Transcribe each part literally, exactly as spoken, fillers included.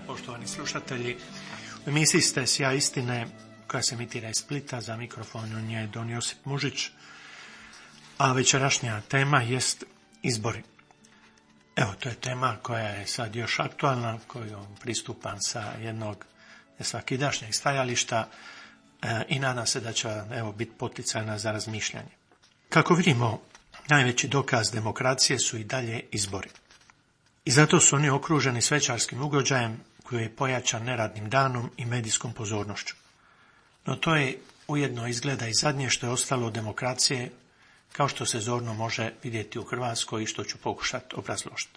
poštovani slušatelji. U emisiji ste Sjaj istine, koja se emitira iz Splita. Za mikrofonom je Don Josip Mužić, a večerašnja tema jest izbori. Evo, to je tema koja je sad još aktualna, kojom pristupam sa jednog svakidašnjeg stajališta e, i nadam se da će evo, biti poticajna za razmišljanje. Kako vidimo, najveći dokaz demokracije su i dalje izbori. I zato su oni okruženi svečarskim ugođajem koji je pojačan neradnim danom i medijskom pozornošću. No to je ujedno izgleda i zadnje što je ostalo od demokracije, kao što se zorno može vidjeti u Hrvatskoj i što ću pokušati obrazložiti.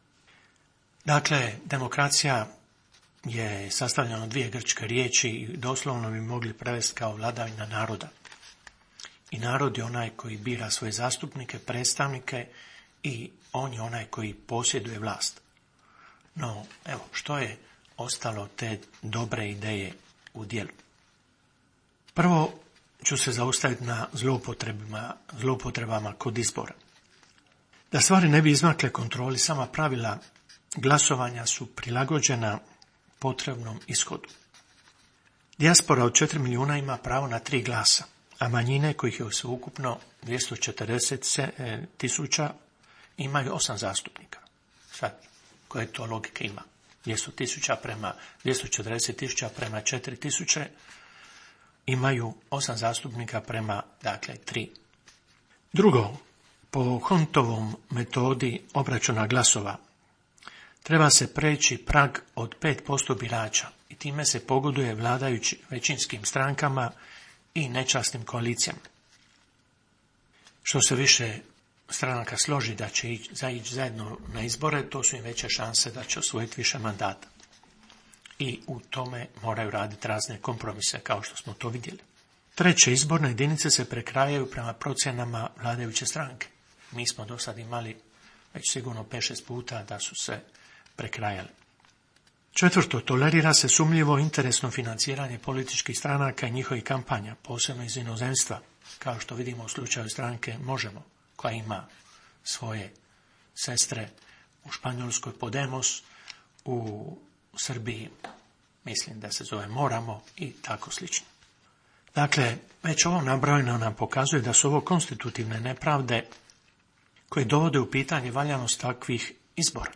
Dakle, demokracija je sastavljena od dvije grčke riječi i doslovno bi mogli prevesti kao vladavina naroda. I narod je onaj koji bira svoje zastupnike, predstavnike i on je onaj koji posjeduje vlast. No, evo, što je ostalo te dobre ideje u djelu? Prvo ću se zaustaviti na zloupotrebama, zloupotrebama kod izbora. Da stvari ne bi izmakle kontroli, sama pravila glasovanja su prilagođena potrebnom ishodu. Dijaspora od četiri milijuna ima pravo na tri glasa, a manjine, kojih je sveukupno dvjesto četrdeset tisuća, imaju osam zastupnika. Sad, koje to logike ima? dvjesto tisuća prema dvjesto četrdeset tisuća prema četiri tisuće imaju osam zastupnika prema, dakle, tri. Drugo, po Hontovom metodi obračuna glasova treba se preći prag od pet posto birača i time se pogoduje vladajući većinskim strankama i nečasnim koalicijama. Što se više stranaka složi da će ići, zaići zajedno na izbore, to su im veće šanse da će osvojiti više mandata. I u tome moraju raditi razne kompromise, kao što smo to vidjeli. Treće, izborne jedinice se prekrajaju prema procjenama vladajuće stranke. Mi smo do sad imali već sigurno pet šest puta da su se prekrajali. Četvrto, tolerira se sumnjivo interesno financiranje političkih stranaka i njihovih kampanja, posebno iz inozemstva, kao što vidimo u slučaju stranke Možemo, koja ima svoje sestre u Španjolskoj Podemos, u Srbiji mislim da se zove Moramo i tako slično. Dakle, već ovo nabrojeno nam pokazuje da su ovo konstitutivne nepravde koje dovode u pitanje valjanost takvih izbora.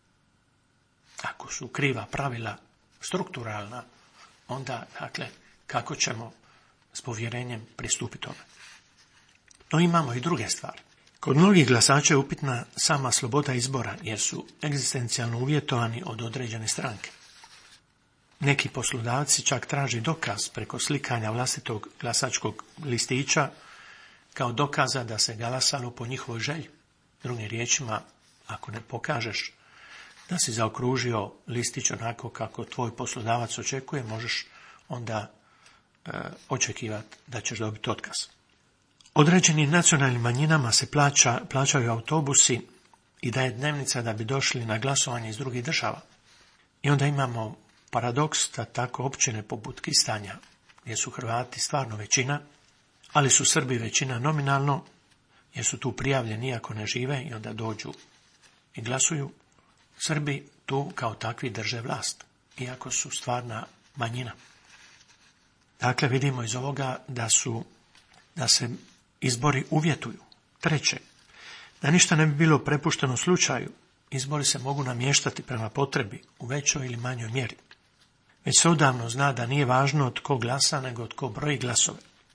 Ako su kriva pravila strukturalna, onda, dakle, kako ćemo s povjerenjem pristupiti tome? No imamo i druge stvari. Kod mnogih glasača je upitna sama sloboda izbora, jer su egzistencijalno uvjetovani od određene stranke. Neki poslodavci čak traži dokaz preko slikanja vlastitog glasačkog listića kao dokaza da se glasalo po njihovoj želji. Drugim riječima, ako ne pokažeš da si zaokružio listić onako kako tvoj poslodavac očekuje, možeš onda e, očekivati da ćeš dobiti otkaz. Određenim nacionalnim manjinama se plaća, plaćaju autobusi i daje dnevnica da bi došli na glasovanje iz drugih država. I onda imamo paradoks da tako općine poput Kistanja, gdje su Hrvati stvarno većina, ali su Srbi većina nominalno, jer su tu prijavljeni iako ne žive i onda dođu i glasuju. Srbi tu kao takvi drže vlast, iako su stvarna manjina. Dakle, vidimo iz ovoga da su, da se izbori uvjetuju. Treće, da ništa ne bi bilo prepušteno slučaju, izbori se mogu namještati prema potrebi u većoj ili manjoj mjeri. Već se odavno zna da nije važno tko glasa, nego tko broji glasove.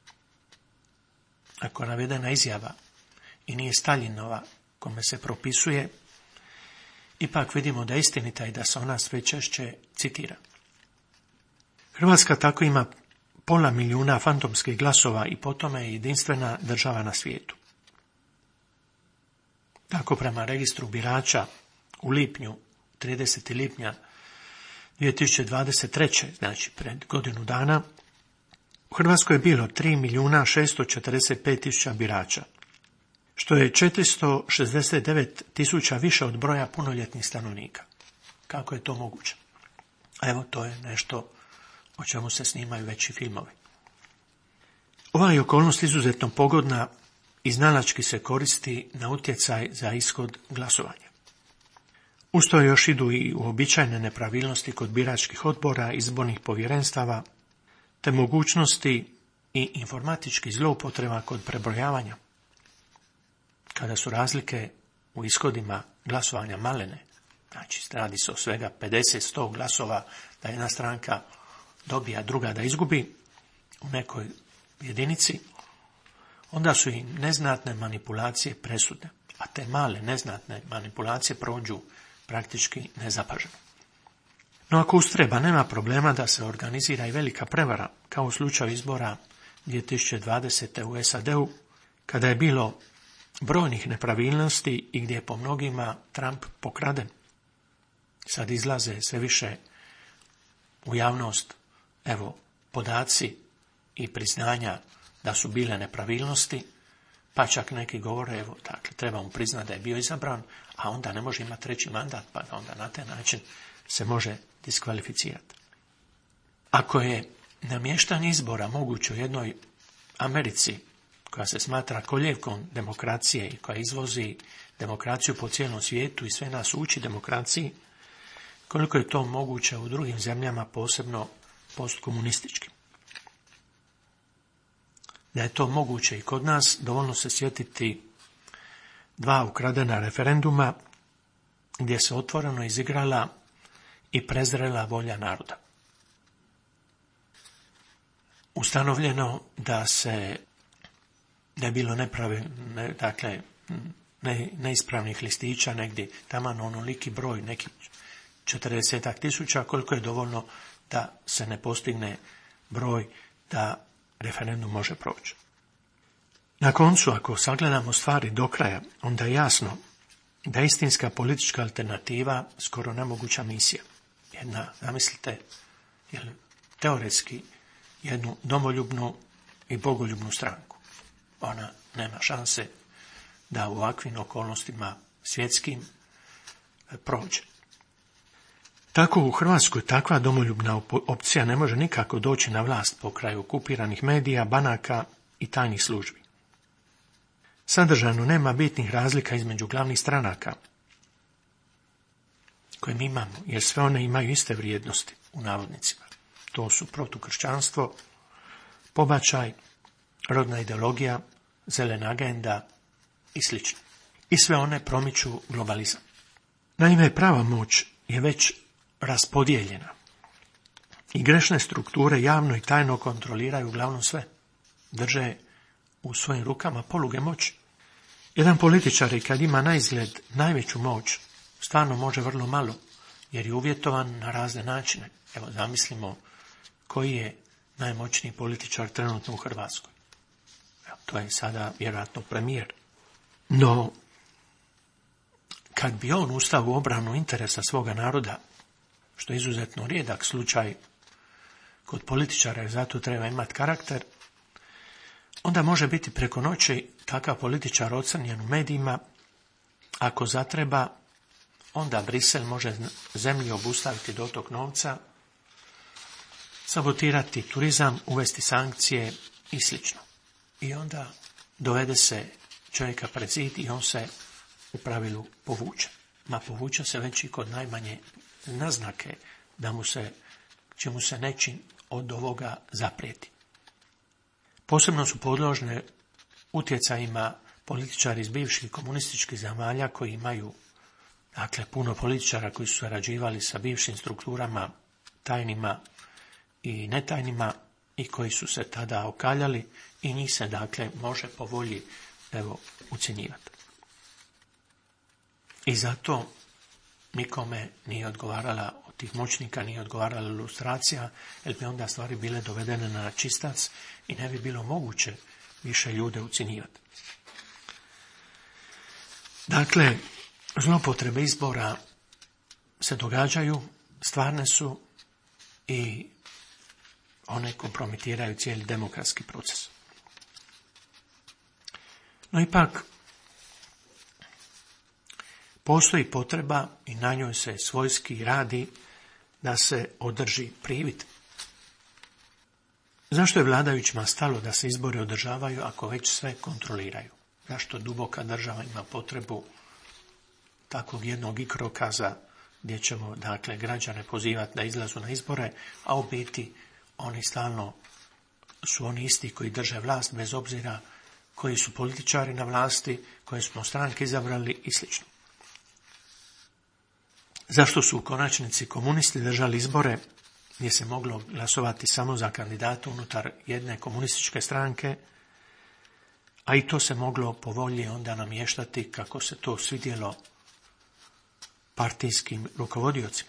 Ako je navedena izjava i nije Staljinova kome se propisuje, ipak vidimo da je istinita i da se ona sve češće citira. Hrvatska tako ima pola milijuna fantomskih glasova i po tome je jedinstvena država na svijetu. Tako prema registru birača u lipnju, tridesetog lipnja dvije tisuće dvadeset treće. znači pred godinu dana, u Hrvatskoj je bilo tri milijuna šesto četrdeset pet tisuća birača, što je četiristo šezdeset devet tisuća više od broja punoljetnih stanovnika. Kako je to moguće? Evo, to je nešto o čemu se snimaju veći filmovi. Ova je okolnost izuzetno pogodna i znalački se koristi na utjecaj za ishod glasovanja. Usto još idu i uobičajene nepravilnosti kod biračkih odbora, izbornih povjerenstava, te mogućnosti i informatičkih zloupotreba kod prebrojavanja. Kada su razlike u ishodima glasovanja malene, znači radi se o svega pedeset do sto glasova da jedna stranka dobija, druga da izgubi u nekoj jedinici, onda su i neznatne manipulacije presudne, a te male neznatne manipulacije prođu praktički nezapaženo. No ako ustreba, nema problema da se organizira i velika prevara, kao u slučaju izbora dvije tisuće dvadesete. u S A D-u, kada je bilo brojnih nepravilnosti i gdje je po mnogima Trump pokraden. Sad izlaze sve više u javnost, evo, podaci i priznanja da su bile nepravilnosti, pa čak neki govore, evo, dakle, treba mu priznati da je bio izabran, a onda ne može imati treći mandat, pa onda na taj način se može diskvalificirati. Ako je namještanje izbora moguće u jednoj Americi, koja se smatra koljevkom demokracije i koja izvozi demokraciju po cijelom svijetu i sve nas uči demokraciji, koliko je to moguće u drugim zemljama, posebno postkomunističkim. Da je to moguće i kod nas, dovoljno se sjetiti dva ukradena referenduma gdje se otvoreno izigrala i prezrela volja naroda. Ustanovljeno da se da je bilo nepravi, ne, dakle, ne, neispravnih listića negdje, taman onoliki broj, neki četrdesetak tisuća, koliko je dovoljno da se ne postigne broj da referendum može proći. Na koncu, ako sagledamo stvari do kraja, onda je jasno da je istinska politička alternativa skoro nemoguća misija. Jedna, zamislite, jel, teoretski jednu domoljubnu i bogoljubnu stranku. Ona nema šanse da u ovakvim okolnostima svjetskim prođe. Tako u Hrvatskoj takva domoljubna opcija ne može nikako doći na vlast pokraj okupiranih medija, banaka i tajnih službi. Sadržajno nema bitnih razlika između glavnih stranaka koje mi imamo, jer sve one imaju iste vrijednosti u navodnicima. To su protukršćanstvo, pobačaj, rodna ideologija, zelena agenda i sl. I sve one promiču globalizam. Naime, prava moć je već raspodijeljena i grešne strukture javno i tajno kontroliraju uglavnom sve. Drže u svojim rukama poluge moći. Jedan političar, i kad ima na izgled najveću moć, stvarno može vrlo malo, jer je uvjetovan na razne načine. Evo, zamislimo koji je najmoćniji političar trenutno u Hrvatskoj. Evo, to je sada vjerojatno premijer. No, kad bi on ustao u obranu interesa svoga naroda, što je izuzetno rijedak slučaj kod političara, jer zato treba imati karakter, onda može biti preko noći takav političar ocrnjen u medijima. Ako zatreba, onda Brisel može zemlji obustaviti dotok novca, sabotirati turizam, uvesti sankcije i sl. I onda dovede se čovjeka pred zid i on se u pravilu povuče. Ma povuče se već i kod najmanje naznake da mu se, će mu se nečim od ovoga zaprijeti. Posebno su podložne utjecajima političari iz bivših komunističkih zemalja koji imaju, dakle, puno političara koji su surađivali sa bivšim strukturama, tajnima i netajnima, i koji su se tada okaljali, i njih se, dakle, može po volji, evo, ucjenjivati. I zato nikome nije odgovarala, od tih moćnika nije odgovarala ilustracija, jer bi onda stvari bile dovedene na čistac i ne bi bilo moguće više ljude ucjenjivati. Dakle, zloupotrebe izbora se događaju, stvarne su i one kompromitiraju cijeli demokratski proces. No ipak, postoji potreba i na njoj se svojski radi da se održi privid. Zašto je vladajućima stalo da se izbori održavaju ako već sve kontroliraju? Zašto duboka država ima potrebu takvog jednog ikrokaza gdje ćemo, dakle, građane pozivati da izlazu na izbore, a u biti oni stalno su oni isti koji drže vlast, bez obzira koji su političari na vlasti, koje smo stranke izabrali i sl. Zašto su u konačnici komunisti držali izbore gdje se moglo glasovati samo za kandidata unutar jedne komunističke stranke, a i to se moglo po volji onda namještati kako se to svidjelo partijskim rukovodiocima.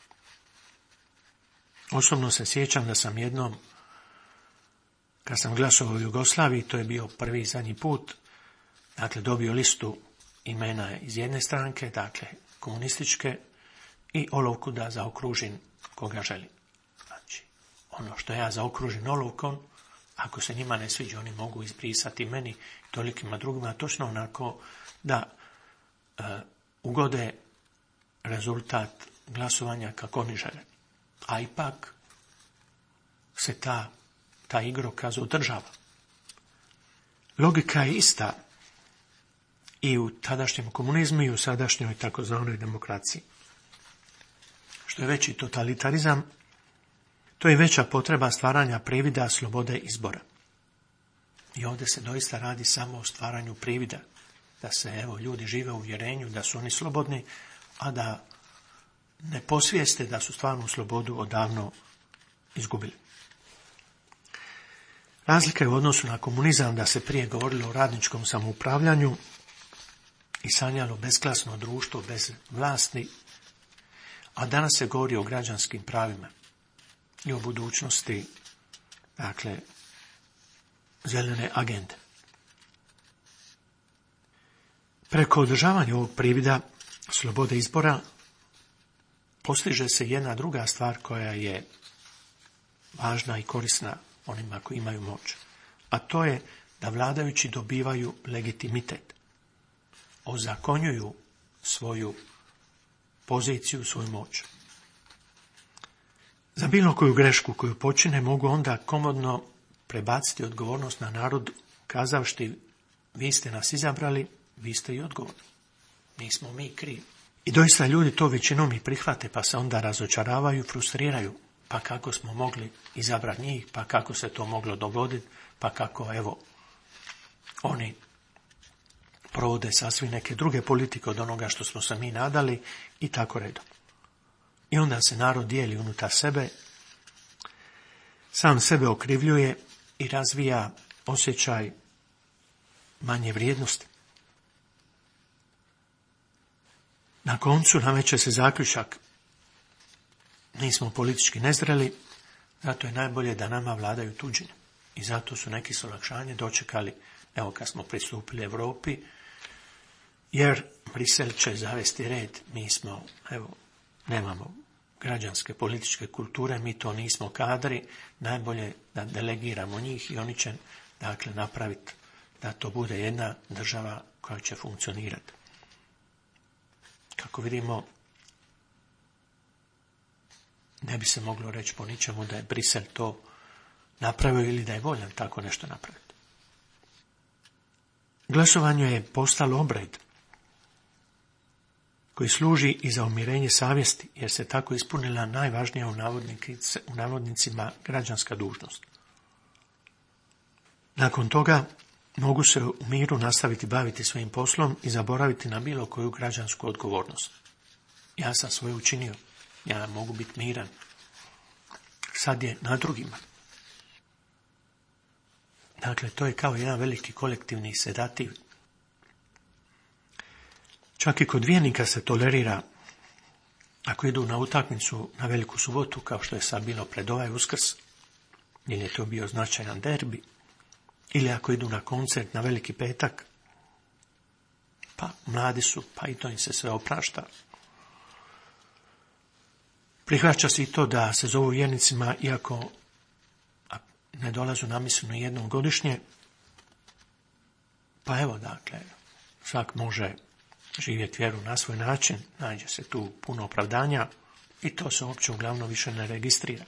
Osobno se sjećam da sam jednom, kad sam glasovao u Jugoslaviji, to je bio prvi i zadnji put, dakle dobio listu imena iz jedne stranke, dakle komunističke, i olovku da zaokružim koga želim. Znači, ono što ja zaokružim olovkom, ako se njima ne sviđa, oni mogu izbrisati meni, tolikima drugima, točno onako da e, ugode rezultat glasovanja kako oni žele. A ipak se ta, ta igrokaz održava. Logika je ista i u tadašnjem komunizmu i u sadašnjoj takozvanoj demokraciji. Što je veći totalitarizam, to je veća potreba stvaranja privida slobode izbora. I ovdje se doista radi samo o stvaranju privida, da se evo ljudi žive u uvjerenju da su oni slobodni, a da ne posvijeste da su stvarnu slobodu odavno izgubili. Razlika je u odnosu na komunizam da se prije govorilo o radničkom samoupravljanju i sanjalo besklasno društvo bez vlasti, a danas se govori o građanskim pravima i o budućnosti, dakle, zelene agende. Preko održavanja ovog privida slobode izbora postiže se jedna druga stvar koja je važna i korisna onima koji imaju moć, a to je da vladajući dobivaju legitimitet, ozakonjuju svoju poziciju, svoju moć. Za bilo koju grešku koju počine mogu onda komodno prebaciti odgovornost na narod, kazavši vi ste nas izabrali, vi ste i odgovorni. Nismo mi krivi. I doista ljudi to većinom i prihvate, pa se onda razočaravaju, frustriraju. Pa kako smo mogli izabrati njih, pa kako se to moglo dogoditi, pa kako, evo, oni provode sasvim neke druge politike od onoga što smo se mi nadali i tako redom. I onda se narod dijeli unutar sebe, sam sebe okrivljuje i razvija osjećaj manje vrijednosti. Na koncu nameće se zaključak: nismo politički nezreli, zato je najbolje da nama vladaju tuđine. I zato su neki s olakšanjem dočekali, evo kad smo pristupili Europi, jer Brisel će zavesti red, mi smo, evo, nemamo građanske političke kulture, mi to nismo kadri, najbolje da delegiramo njih i oni će, dakle, napraviti da to bude jedna država koja će funkcionirati. Kako vidimo, ne bi se moglo reći po ničemu da je Brisel to napravio ili da je voljan tako nešto napraviti. Glasovanje je postalo obred koji služi i za umirenje savjesti, jer se tako ispunila najvažnija u navodnicima građanska dužnost. Nakon toga mogu se u miru nastaviti baviti svojim poslom i zaboraviti na bilo koju građansku odgovornost. Ja sam svoje učinio, ja mogu biti miran. Sad je na drugima. Dakle, to je kao jedan veliki kolektivni sedativ. Čak i kod vjernika se tolerira, ako idu na utakmicu na Veliku subotu, kao što je sad bilo pred ovaj Uskrs, jer je to bio značajan derbi, ili ako idu na koncert na Veliki petak, pa mladi su, pa i to im se sve oprašta. Prihvaća se i to da se zovu vjernicima, iako ne dolazu na misu ni jednom godišnje, pa evo, dakle, svak može živjeti vjeru na svoj način, nađe se tu puno opravdanja i to se uopće uglavnom više ne registrira.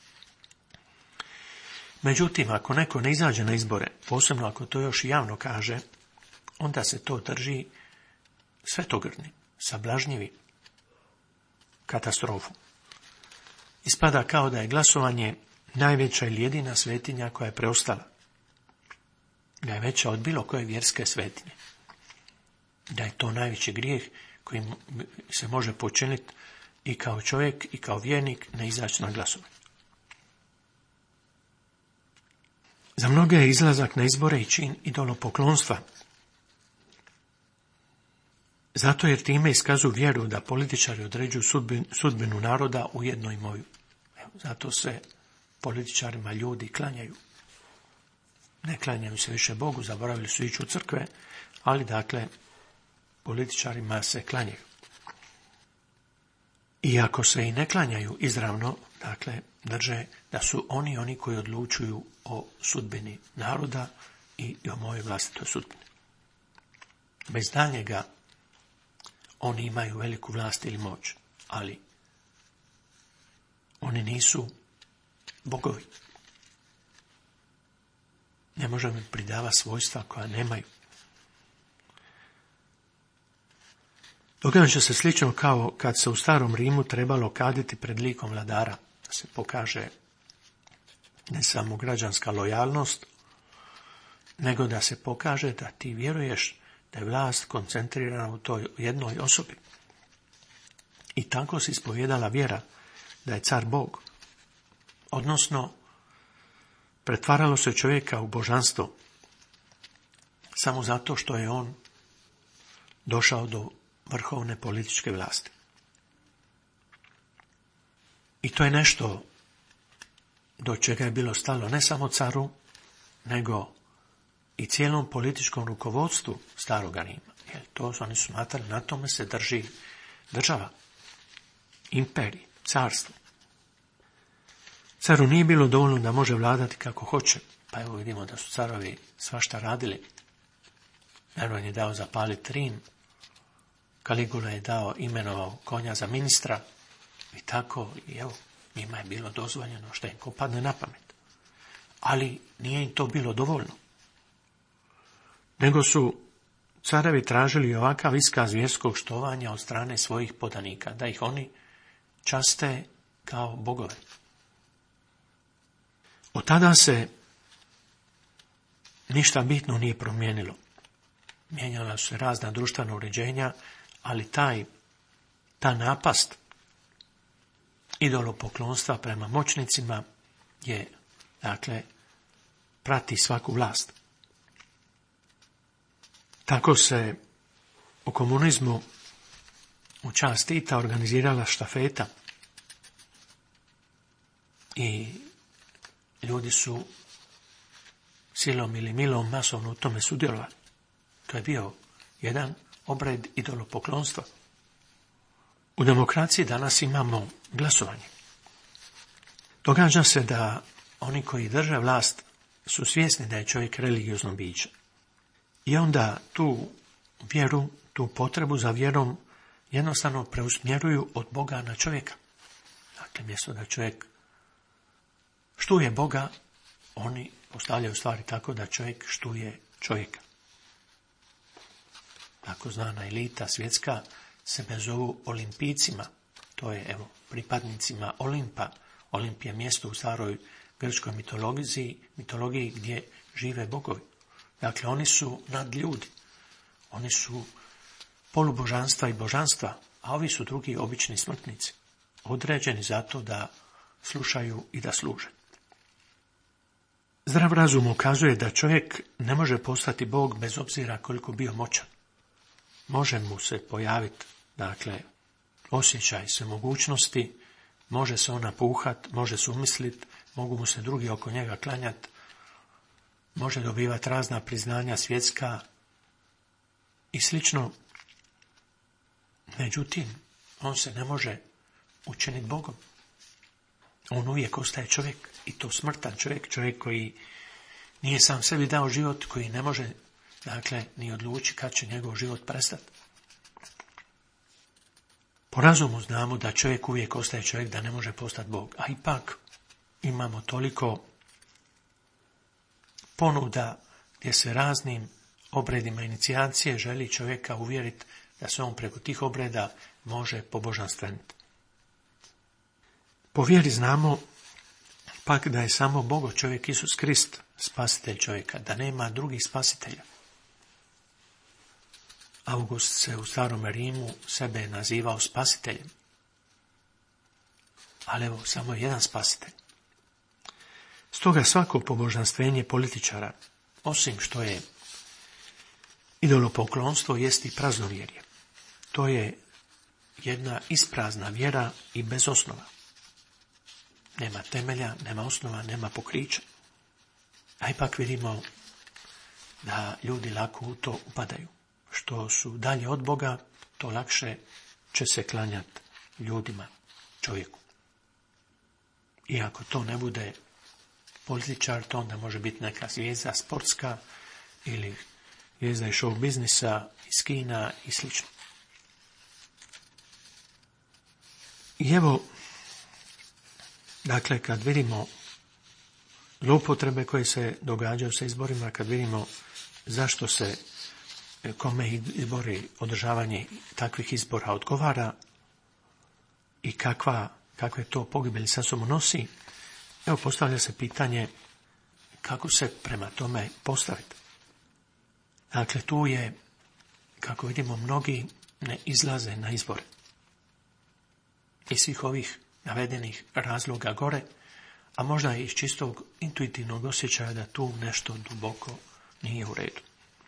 Međutim, ako neko ne izađe na izbore, posebno ako to još javno kaže, onda se to drži svetogrni, sablažnjivi. katastrofu. Ispada kao da je glasovanje najveća ili jedina svetinja koja je preostala. Da je veća od bilo koje vjerske svetinje. Da je to najveći grijeh koji se može počiniti i kao čovjek i kao vjernik ne izaći na glasovanje. Za mnoge je izlazak na izbore i čin idolopoklonstva. Zato jer time iskazuju vjeru da političari određuju sudbinu, sudbinu naroda, ujedno i moju. Evo, zato se političarima ljudi klanjaju. Ne klanjaju se više Bogu, zaboravili su ići u crkve, ali dakle, političarima se klanjaju. Iako se i ne klanjaju izravno, dakle, drže da su oni oni koji odlučuju o sudbini naroda i o mojoj vlastitoj sudbini. Bez daljnjega oni imaju veliku vlast ili moć, ali oni nisu bogovi. Ne možemo im pridavati svojstva koja nemaju. Događa se slično kao kad se u starom Rimu trebalo kaditi pred likom vladara, da se pokaže ne samo građanska lojalnost, nego da se pokaže da ti vjeruješ da je vlast koncentrirana u toj jednoj osobi. I tako se ispovjedala vjera da je car Bog. Odnosno, pretvaralo se čovjeka u božanstvo samo zato što je on došao do vrhovne političke vlasti. I to je nešto do čega je bilo stalo ne samo caru, nego i cijelom političkom rukovodstvu staroga Rima. Jer to su oni smatrali, na tome se drži država, imperij, carstvo. Caru nije bilo dovoljno da može vladati kako hoće, pa evo vidimo da su carovi svašta radili. Nervan je dao zapaliti Rim, Kaligula je dao, imenovao konja za ministra i tako, i evo, njima je bilo dozvoljeno što im ko padne na pamet. Ali nije im to bilo dovoljno. Nego su carevi tražili ovakav iskaz vjerskog štovanja od strane svojih podanika, da ih oni časte kao bogove. Od tada se ništa bitno nije promijenilo. Mijenjala su se razna društvena uređenja, ali taj, ta napast idolopoklonstva prema moćnicima je, dakle, prati svaku vlast. Tako se u komunizmu u čast Tita organizirala štafeta i ljudi su silom ili milom masovno u tome sudjelovali. To je bio jedan obred idolopoklonstva. U demokraciji danas imamo glasovanje. Događa se da oni koji drže vlast su svjesni da je čovjek religiozno biće. I onda tu vjeru, tu potrebu za vjerom jednostavno preusmjeruju od Boga na čovjeka. Dakle, mjesto da čovjek štuje Boga, oni postavljaju stvari tako da čovjek štuje čovjeka. Tako znana elita svjetska sebe zovu olimpijcima. To je, evo, pripadnicima Olimpa. Olimp je mjesto u staroj grčkoj mitologiji, mitologiji gdje žive bogovi. Dakle, oni su nadljudi. Oni su polubožanstva i božanstva, a ovi su drugi obični smrtnici. Određeni zato da slušaju i da služe. Zdrav razum ukazuje da čovjek ne može postati Bog bez obzira koliko bio moćan. Može mu se pojaviti, dakle, osjećaj se mogućnosti, može se ona puhat, može se umislit, mogu mu se drugi oko njega klanjati, može dobivati razna priznanja svjetska i slično. Međutim, on se ne može učiniti Bogom. On uvijek ostaje čovjek, i to smrtan čovjek, čovjek koji nije sam sebi dao život, koji ne može, dakle, ni odluči kad će njegov život prestati. Po razumu znamo da čovjek uvijek ostaje čovjek, da ne može postati Bog, a ipak imamo toliko ponuda gdje se raznim obredima inicijacije želi čovjeka uvjeriti da se on preko tih obreda može pobožanstveniti. Po vjeri znamo pak da je samo Bogo čovjek Isus Krist spasitelj čovjeka, da nema drugih spasitelja. August se u starom Rimu sebe nazivao spasiteljem. Ali evo, samo jedan spasitelj. Stoga svako pobožanstvenje političara, osim što je idolopoklonstvo, jest i praznovjerje. To je jedna isprazna vjera i bez osnova. Nema temelja, nema osnova, nema pokrića. A ipak vidimo da ljudi lako u to upadaju. Što su dalje od Boga, to lakše će se klanjati ljudima, čovjeku. Iako to ne bude političar, to onda može biti neka zvijezda sportska ili zvijezda iz show biznisa, iz kina i sl. I evo, dakle, kad vidimo zloupotrebe koje se događaju sa izborima, kad vidimo zašto se kome izbori, održavanje takvih izbora odgovara i kakva, kakve to pogibelji sa sobom nosi, evo postavlja se pitanje kako se prema tome postaviti. Dakle, tu je, kako vidimo, mnogi ne izlaze na izbore. Iz svih ovih navedenih razloga gore, a možda i iz čistog intuitivnog osjećaja da tu nešto duboko nije u redu.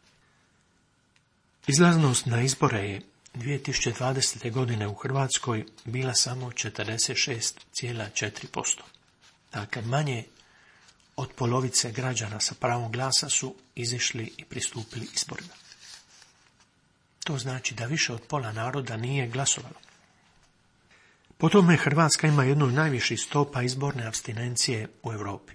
Izlaznost na izbore je dvije tisuće dvadesete. godine u Hrvatskoj bila samo četrdeset šest zarez četiri posto. Dakle, manje od polovice građana sa pravom glasa su izišli i pristupili izborima. To znači da više od pola naroda nije glasovalo. Po tome Hrvatska ima jednu od najviših stopa izborne apstinencije u Europi.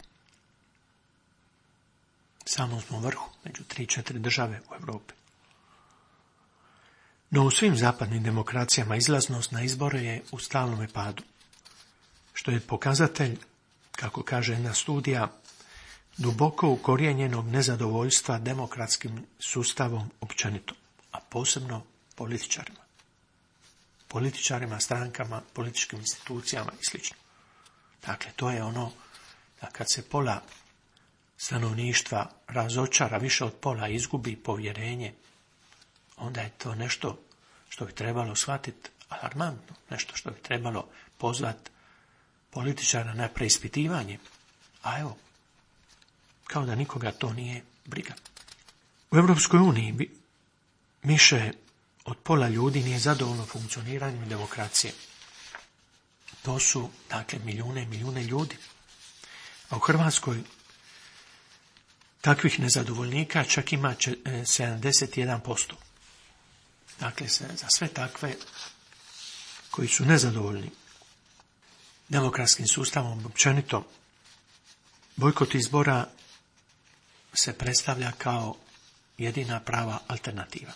Samo smo u vrhu, među tri četiri države u Europi. No u svim zapadnim demokracijama izlaznost na izbore je u stalnom padu, što je pokazatelj, kako kaže jedna studija, duboko ukorijenjenog nezadovoljstva demokratskim sustavom općenito, a posebno političarima. Političarima, strankama, političkim institucijama i sl. Dakle, to je ono da kad se pola stanovništva razočara, više od pola izgubi povjerenje, onda je to nešto što bi trebalo shvatiti alarmantno, nešto što bi trebalo pozvati političara na preispitivanje. A evo, kao da nikoga to nije briga. U Europskoj uniji više od pola ljudi nije zadovoljno funkcioniranjem demokracije. To su, dakle, milijune i milijune ljudi. A u Hrvatskoj takvih nezadovoljnika čak ima sedamdeset jedan posto. Dakle, za sve takve koji su nezadovoljni demokratskim sustavom općenito, bojkot izbora se predstavlja kao jedina prava alternativa.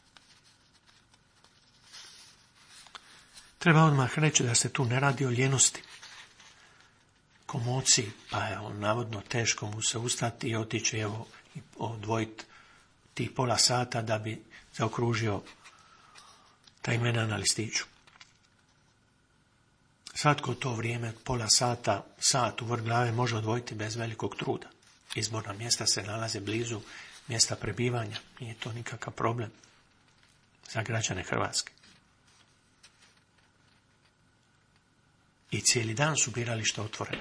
Treba odmah reći da se tu ne radi o ljenosti, komociji, pa je on navodno teško mu se ustati i otići, evo, i odvojiti tih pola sata da bi zaokružio ta imena na listiću. Svatko to vrijeme pola sata, sat u vrh glave može odvojiti bez velikog truda. Izborna mjesta se nalaze blizu mjesta prebivanja, nije to nikakav problem za građane Hrvatske. I cijeli dan su birališta otvorena.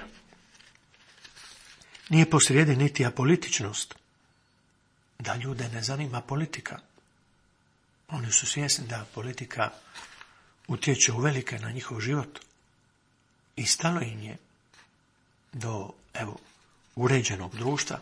Nije posrijedi niti apolitičnost, da ljude ne zanima politika. Oni su svjesni da politika utječe uvelike na njihov život. I stalo im je do, evo, uređenog društva.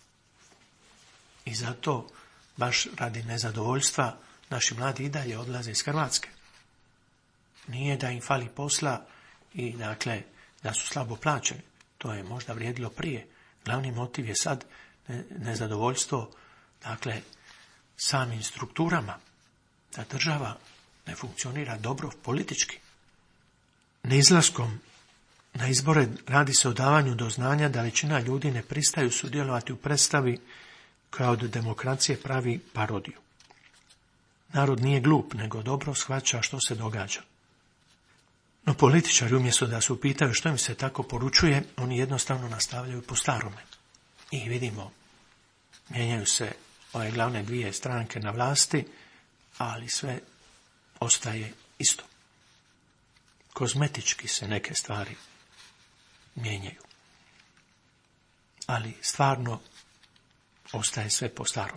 I zato, baš radi nezadovoljstva, naši mladi i dalje odlaze iz Hrvatske. Nije da im fali posla i, dakle, da su slabo plaćeni. To je možda vrijedilo prije. Glavni motiv je sad nezadovoljstvo, dakle, samim strukturama, da država ne funkcionira dobro politički. Neizlaskom na izbore radi se o davanju do znanja da većina ljudi ne pristaju sudjelovati u predstavi koja od demokracije pravi parodiju. Narod nije glup, nego dobro shvaća što se događa. No političari umjesto da se upitaju što im se tako poručuje, oni jednostavno nastavljaju po starome. I vidimo, mijenjaju se ove glavne dvije stranke na vlasti, ali sve ostaje isto. Kozmetički se neke stvari mijenjaju. Ali stvarno ostaje sve po starom.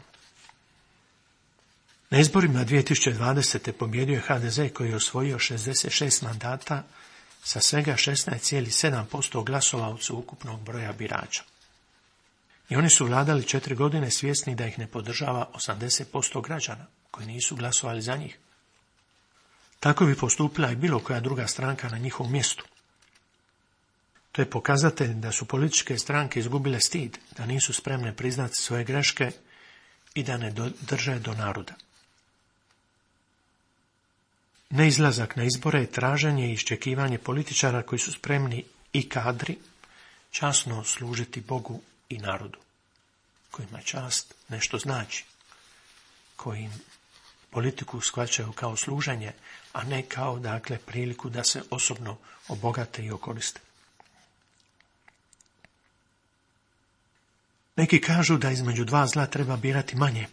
Na izborima dvije tisuće dvadesete pobjedio je ha de ze koji je osvojio šezdeset šest mandata sa svega šesnaest zarez sedam posto glasova od sveukupnog broja birača. I oni su vladali četiri godine svjesni da ih ne podržava osamdeset posto građana koji nisu glasovali za njih. Tako bi postupila i bilo koja druga stranka na njihovom mjestu. To je pokazatelj da su političke stranke izgubile stid, da nisu spremne priznati svoje greške i da ne drže do naroda. Neizlazak na izbore je traženje i iščekivanje političara koji su spremni i kadri časno služiti Bogu i narodu, kojima čast nešto znači, kojim politiku shvaćaju kao služenje, a ne kao, dakle, priliku da se osobno obogate i okoriste. Neki kažu da između dva zla treba birati manje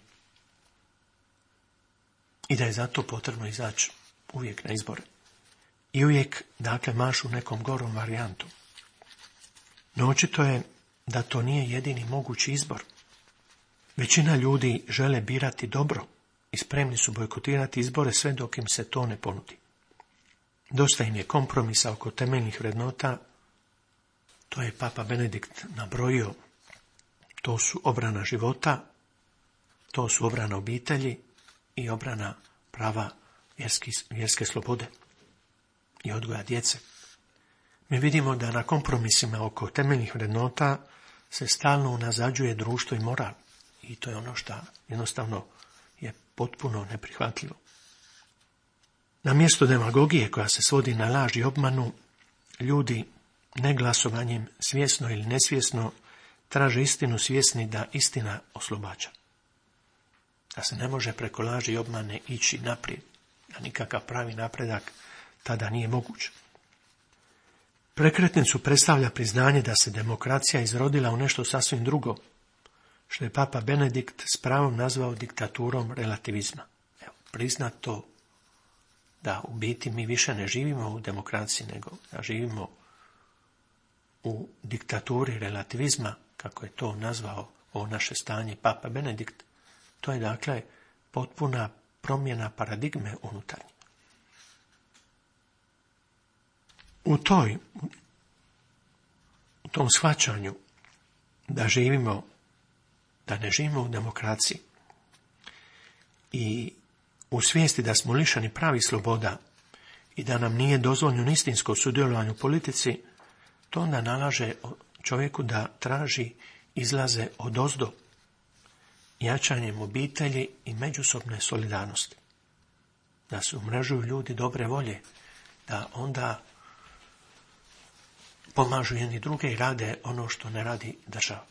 i da je zato potrebno izaći uvijek na izbore. I uvijek, dakle, mašu nekom gorom varijantom. No očito je da to nije jedini mogući izbor. Većina ljudi žele birati dobro i spremni su bojkotirati izbore sve dok im se to ne ponudi. Dosta im je kompromisa oko temeljnih vrednota, to je Papa Benedikt nabrojio. To su obrana života, to su obrana obitelji i obrana prava vjerski, vjerske slobode i odgoja djece. Mi vidimo da na kompromisima oko temeljnih vrednota se stalno unazađuje društvo i moral. I to je ono što jednostavno je potpuno neprihvatljivo. Na mjesto demagogije koja se svodi na laž i obmanu, ljudi neglasovanjem, svjesno ili nesvjesno, traže istinu svjesni da istina oslobađa. Da se ne može preko laži i obmane ići naprijed, a nikakav pravi napredak tada nije moguć. Prekretnicu predstavlja priznanje da se demokracija izrodila u nešto sasvim drugo, što je Papa Benedikt s pravom nazvao diktaturom relativizma. Evo, priznat to da u biti mi više ne živimo u demokraciji, nego da živimo u diktaturi relativizma, kako je to nazvao ovo naše stanje Papa Benedikt. To je, dakle, potpuna promjena paradigme unutarnje. U toj, u tom shvaćanju da živimo, da ne živimo u demokraciji i u svijesti da smo lišeni pravih sloboda i da nam nije dozvoljeno istinsko sudjelovanje u politici, to onda nalaže čovjeku da traži izlaze odozdo, jačanjem obitelji i međusobne solidarnosti. Da se umrežuju ljudi dobre volje, da onda pomažu jedni druge i rade ono što ne radi država.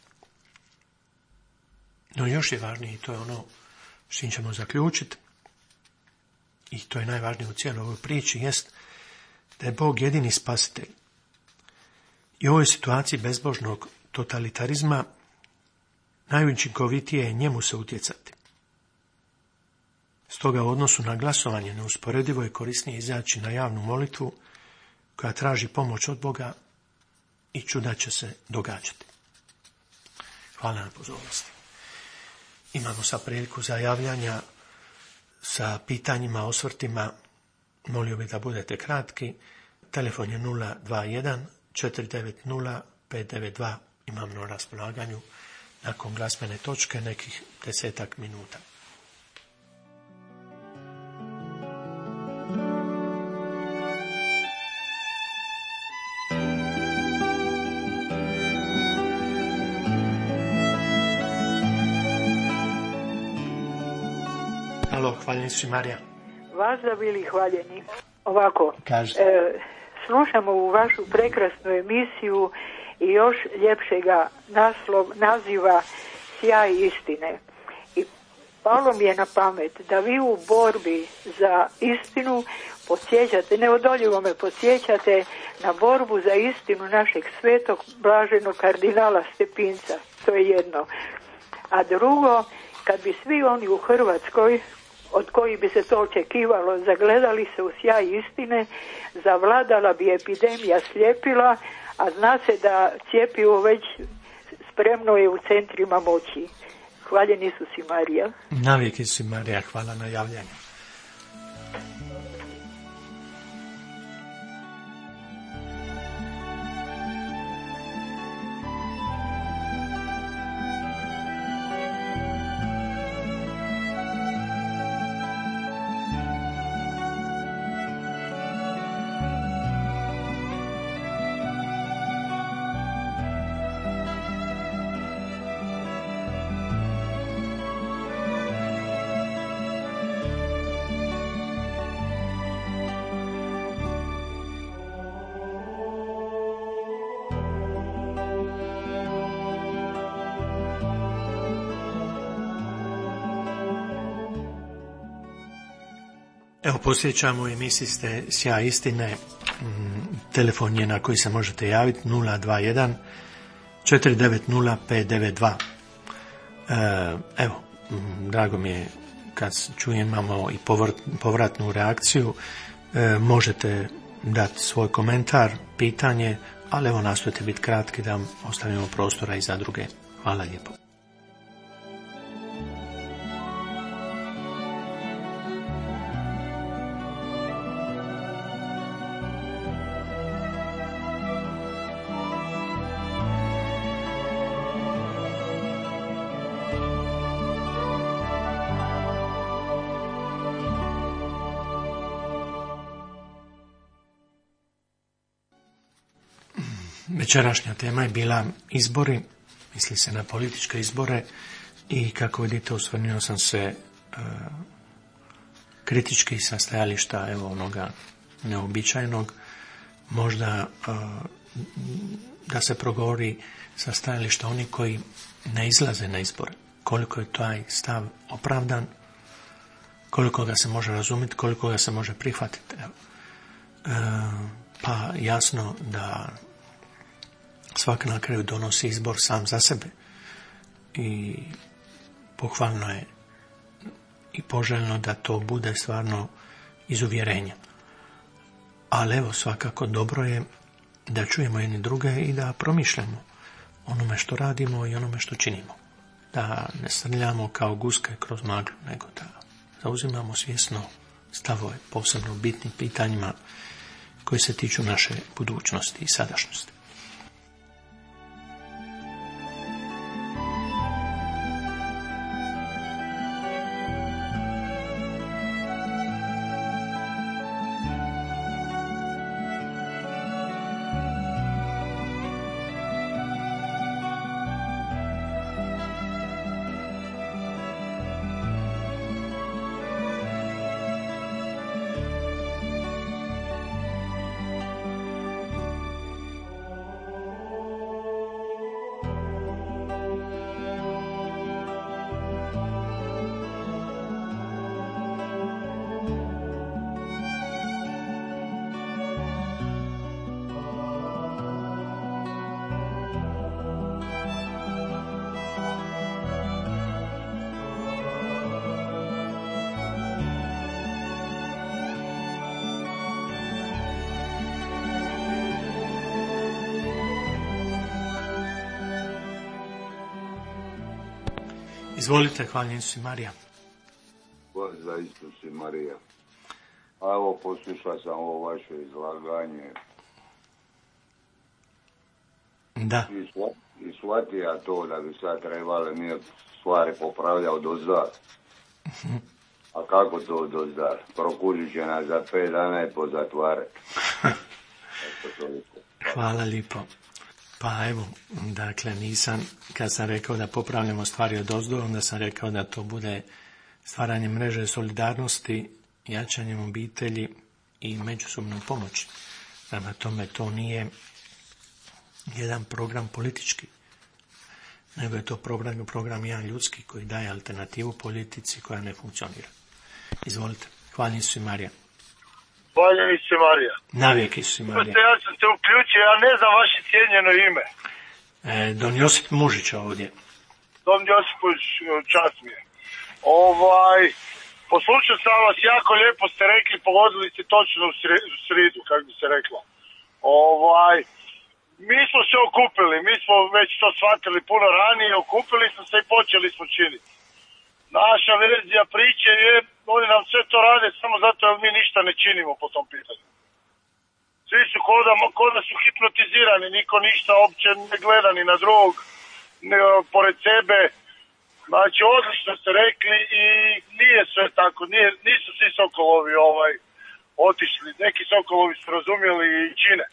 No još je važnije, i to je ono s čim ćemo zaključiti, i to je najvažnije u cijeloj ovoj priči, jest da je Bog jedini spasitelj. I u ovoj situaciji bezbožnog totalitarizma najučinkovitije je njemu se utjecati. Stoga u odnosu na glasovanje neusporedivo je korisnije izaći na javnu molitvu koja traži pomoć od Boga i čuda će se događati. Hvala na pozornosti. Imamo sad priliku za javljanja sa pitanjima, osvrtima. Molio bih da budete kratki. Telefon je nula dva jedan četiri devet nula pet devet dva. Imam na raspolaganju nakon glazbene točke nekih desetak minuta. Alo, hvaljen si Marija. Vas da bili hvaljeni. Ovako, Kaži. e, slušamo u vašu prekrasnu emisiju i još ljepšega naslov, naziva Sjaj istine. I palo mi je na pamet da vi u borbi za istinu podsjećate, neodoljivo me podsjećate na borbu za istinu našeg svetog blaženog kardinala Stepinca. To je jedno. A drugo, kad bi svi oni u Hrvatskoj, od kojih bi se to očekivalo, zagledali se u sjaj istine, zavladala bi epidemija sljepila, a zna se da cjepivo već spremno je u centrima moći. Hvaljen Isus i Marija. Navijek Isus i Marija, hvala na javljanju. Evo, posjećamo, emisiji ste Sjaj istine. Telefon je na koji se možete javiti nula dva jedan četiri devet nula pet devet dva. Evo, drago mi je kad čujem, imamo i povratnu reakciju. Možete dati svoj komentar, pitanje, ali evo, nastojite biti kratki da ostavimo prostora i za druge. Hvala lijepo. Večerašnja tema je bila izbori, misli se na političke izbore, i kako vidite osvrnuo sam se e, kritički sa stajališta evo onoga neobičajnog, možda e, da se progovori sa stajališta oni koji ne izlaze na izbore, koliko je taj stav opravdan, koliko ga se može razumjeti, koliko ga se može prihvatiti. Evo. E, pa jasno da svak na kraju donosi izbor sam za sebe i pohvalno je i poželjno da to bude stvarno iz uvjerenja. Ali evo, svakako dobro je da čujemo jedni druge i da promišljamo onome što radimo i onome što činimo. Da ne srljamo kao guske kroz maglu, nego da zauzimamo svjesno stavove posebno bitnim pitanjima koji se tiču naše budućnosti i sadašnjosti. Izvolite, hvala Isus i Marija. Hvala za Isus i Marija. A evo, poslušao sam ovo vaše izlaganje. Da. I, sva, i shvatio to da bi sad trebali mi stvari popravljati dozda. Uh-huh. A kako to dozda? Prokužit će nas za pet dana i pozatvarati. Hvala lipo. Pa evo, dakle, nisam, kad sam rekao da popravljamo stvari od ozdo, onda sam rekao da to bude stvaranje mreže solidarnosti, jačanjem obitelji i međusobnom pomoći. Prema tome, to nije jedan program politički. nego je to program, program jedan ljudski koji daje alternativu politici koja ne funkcionira. Izvolite. Hvala Isus i Marija. Hvala Isus i Marija. Navijek Isus i Marija. Ja sam se uključio, ja ne znam vaše cijenjeno ime. E, Don Josip Mužić ovdje. Don Josip Mužić, čast mi je. Ovaj, poslušao sam vas, jako lijepo ste rekli, pogodili ste točno u sridu, kako bi se reklo. Ovaj, mi smo se okupili, mi smo već to shvatili puno ranije, okupili smo se i počeli smo činiti. Naša verzija priče je, oni nam sve to rade samo zato jer mi ništa ne činimo po tom pitanju. Svi su koda, koda su hipnotizirani, niko ništa uopće ne gleda ni na drugog, ne, pored sebe. Znači, odlično ste rekli i nije sve tako, nije, nisu svi sokolovi ovaj, otišli. Neki sokolovi su razumjeli i čine.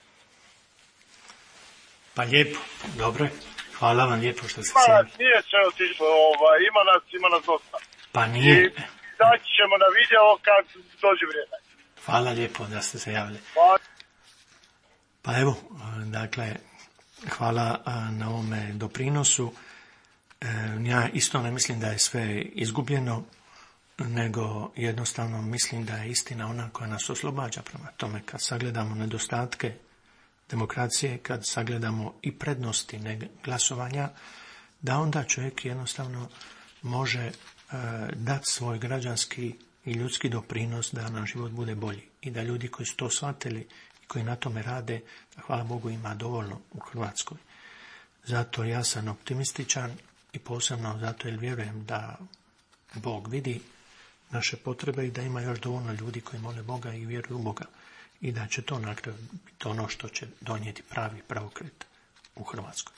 Pa lijepo, dobro. Hvala vam lijepo što ste se... Nije sve otišlo, ovaj, ima nas, ima nas dosta. Pa nije. I daći ćemo na video kad dođe vrijeme. Hvala lijepo da ste se javili. Pa, pa evo, dakle, hvala na ovome doprinosu. Ja isto ne mislim da je sve izgubljeno, nego jednostavno mislim da je istina ona koja nas oslobađa. Prema tome, kad sagledamo nedostatke demokracije, kad sagledamo i prednosti glasovanja, da onda čovjek jednostavno može e, dati svoj građanski i ljudski doprinos da nam život bude bolji. I da ljudi koji su to shvatili i koji na tome rade, da hvala Bogu ima dovoljno u Hrvatskoj. Zato ja sam optimističan i posebno zato jer vjerujem da Bog vidi naše potrebe i da ima još dovoljno ljudi koji mole Boga i vjeruju u Boga. I da će to na kraju biti ono što će donijeti pravi preokret u Hrvatskoj.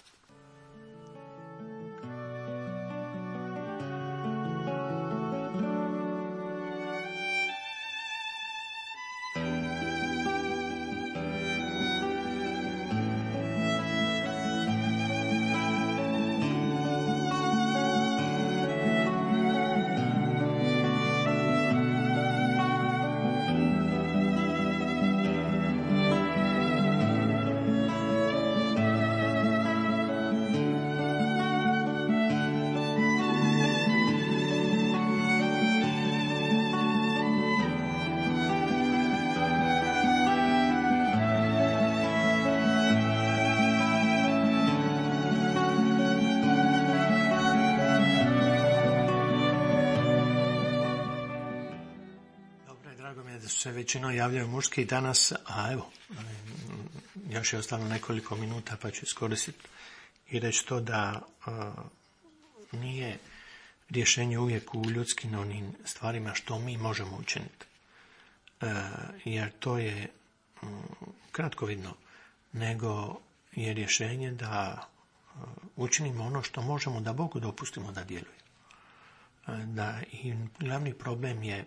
Se većinom javljaju muški danas, a evo, još je ostalo nekoliko minuta pa ću iskoristiti i reći to da a, nije rješenje uvijek u ljudskim onim stvarima što mi možemo učiniti. E, jer to je m, kratkovidno, nego je rješenje da a, učinimo ono što možemo da Bogu dopustimo da djeluje. E, da i glavni problem je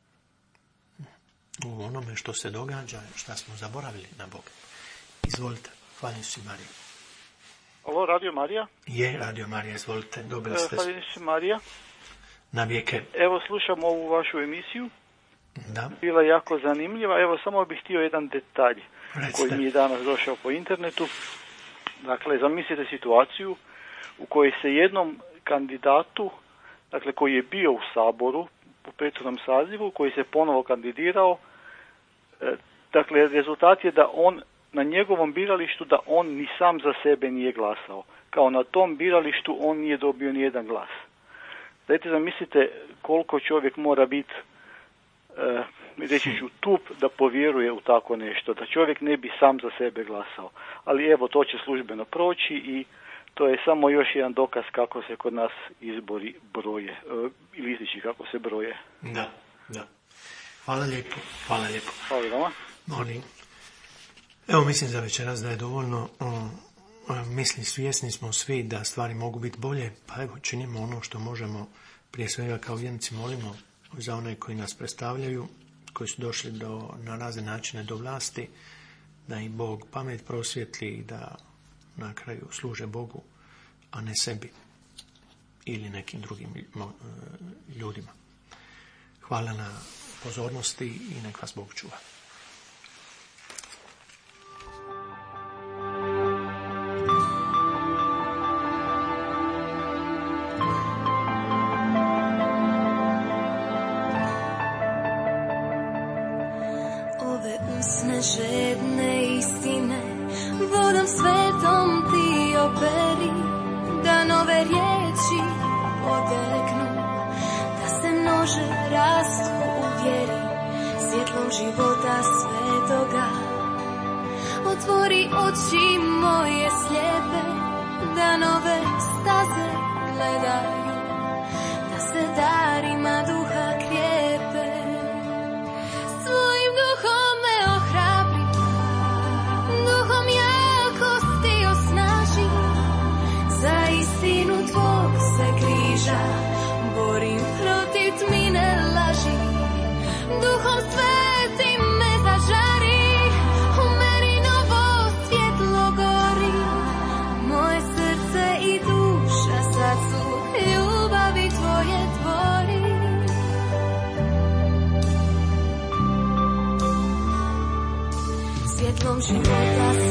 u onome što se događa, što smo zaboravili na Boga. Izvolite, hvala Isus i Marija. Ovo, Radio Marija? Je, Radio Marija, izvolite, dobili ste. Hvala Isus i Marija. Na vijeke. Evo, slušam ovu vašu emisiju. Da. Bila je jako zanimljiva. Evo, samo bih htio jedan detalj. Recite. Koji mi je danas došao po internetu. Dakle, zamislite situaciju u kojoj se jednom kandidatu, dakle, koji je bio u Saboru, u prethodnom sazivu, koji se ponovo kandidirao, e, dakle, rezultat je da on na njegovom biralištu, da on ni sam za sebe nije glasao. Kao na tom biralištu on nije dobio ni jedan glas. Dajte zamislite koliko čovjek mora biti, e, reći ću, tup da povjeruje u tako nešto, da čovjek ne bi sam za sebe glasao. Ali evo, to će službeno proći i to je samo još jedan dokaz kako se kod nas izbori broje, e, ili listići kako se broje. Da, da. Hvala lijepo, hvala lijepo. Hvala vama. Molim. Evo, mislim za večeras da je dovoljno, um, mislim, svjesni smo svi da stvari mogu biti bolje, pa evo, činimo ono što možemo, prije svega kao vjernici molimo za one koji nas predstavljaju, koji su došli do, na razne načine do vlasti, da im Bog pamet prosvjetli i da na kraju služe Bogu, a ne sebi ili nekim drugim ljudima. Hvala na pozornosti i nek vas Bog čuva. Jasne, žedne istine, vodom svetom ti operi, da nove riječi odeknu, da se množe, rastu u vjeri, svjetlom života svetoga. Otvori oči moje slijepe, da nove staze gledaju, da se darima duha krijepe. Svojim duhom me ohrabri, duhom jakosti osnaži, za istinu tvog se križa borim protiv tmine laži. Duhom svetim me zažari, u meni novo svjetlo gori, moje srce i duša sad su ljubavi tvoje tvori. Svjetlom života